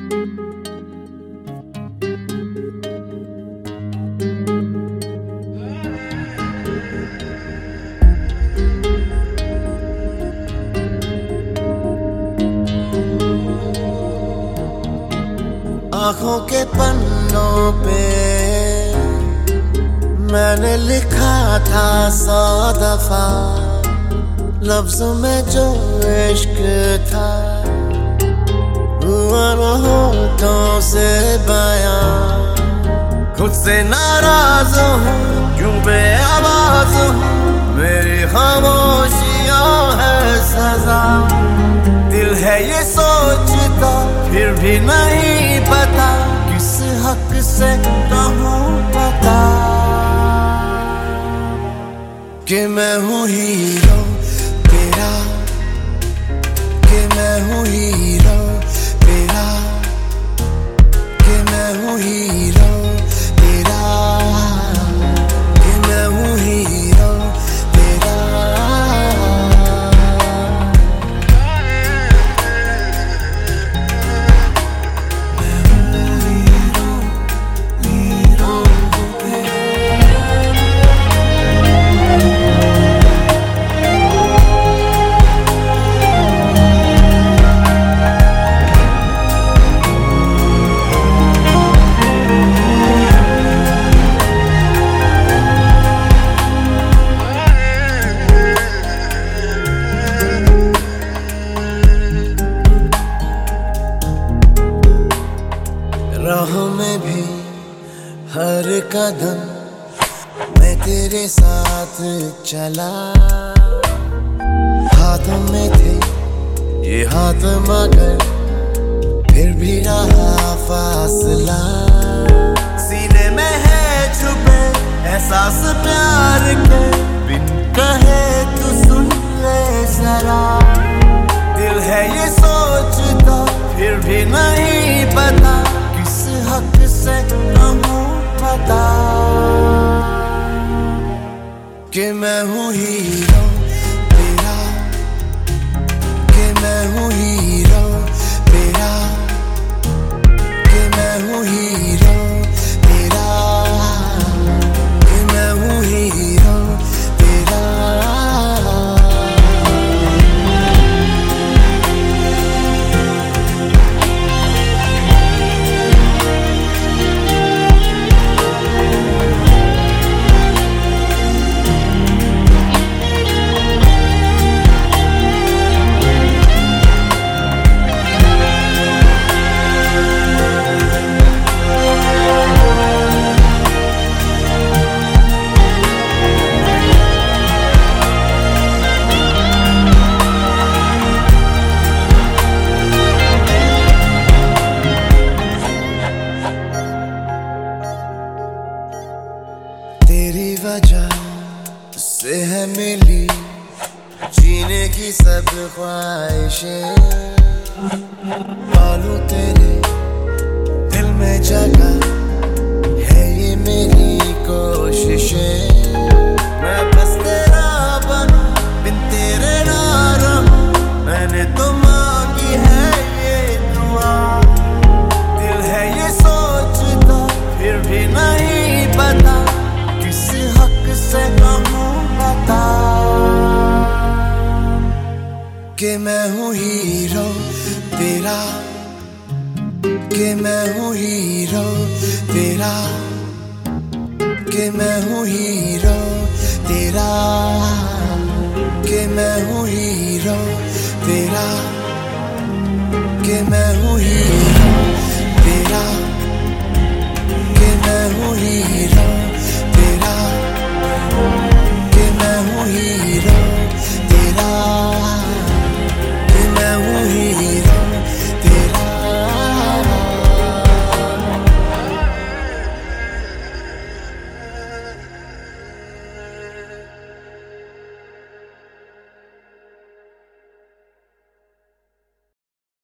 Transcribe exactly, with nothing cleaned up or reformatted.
आँखों के पन्नों पे मैंने लिखा था सौ दफा, लफ्ज़ों में जो इश्क था हुआ न होठों से बयां। खुद से नाराज हूँ क्यों बेआवाज़ हूँ, मेरी खामोशियाँ है सजा। दिल है ये सोचता फिर भी नहीं पता, किस हक से कहूँ पता कि मैं हूँ हीरो तेरा, कि मैं हूँ हीरो तेरा, कि मैं हूँ हीरो तेरा, कि मैं हूँ हीरो तेरा। राहों में भी हर कदम मैं तेरे साथ चला, हाथों में थे ये हाथ मगर फिर भी रहा फासला। सीने में है छुपे एहसास प्यार के, बिन कहे तू सुन ले जरा। दिल है ये सोचता फिर भी नहीं पता, किस हक से कहूँ पता कि मैं हूँ हीरो तेरा, कि मैं हूँ हीरो तेरा, कि मैं हूँ हीरो तेरा, कि मैं हूँ हीरो तेरा। तेरी वजह से है मिली जीने की सब ख्वाहिशें, पालू तेरे दिल में जगह है ये मेरी कोशिशें। मैं बस तेरा बनूं बिन तेरे ना रहूं, मैंने तो मांगी है ये दुआ। दिल है ये सोचता फिर भी नहीं पता, किस हक से कहूँ बता कि मैं हूँ हीरो तेरा, कि मैं हूँ हीरो तेरा, कि मैं हूँ हीरो तेरा, कि मैं हूँ हीरो तेरा, कि मैं हूँ हीरो तेरा, कि मैं हूँ हीरो।